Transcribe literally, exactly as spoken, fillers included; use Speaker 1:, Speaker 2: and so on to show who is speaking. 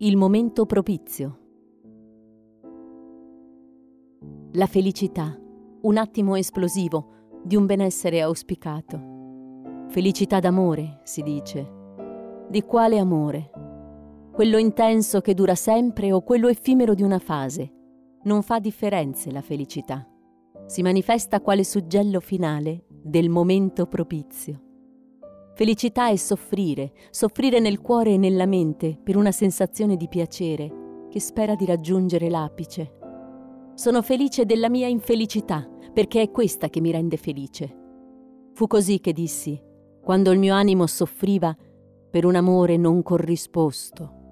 Speaker 1: Il momento propizio. La felicità, un attimo esplosivo di un benessere auspicato. Felicità d'amore, si dice. Di quale amore? Quello intenso che dura sempre o quello effimero di una fase? Non fa differenze la felicità. Si manifesta quale suggello finale del momento propizio. Felicità è soffrire, soffrire nel cuore e nella mente per una sensazione di piacere che spera di raggiungere l'apice. Sono felice della mia infelicità, perché è questa che mi rende felice. Fu così che dissi, quando il mio animo soffriva per un amore non corrisposto.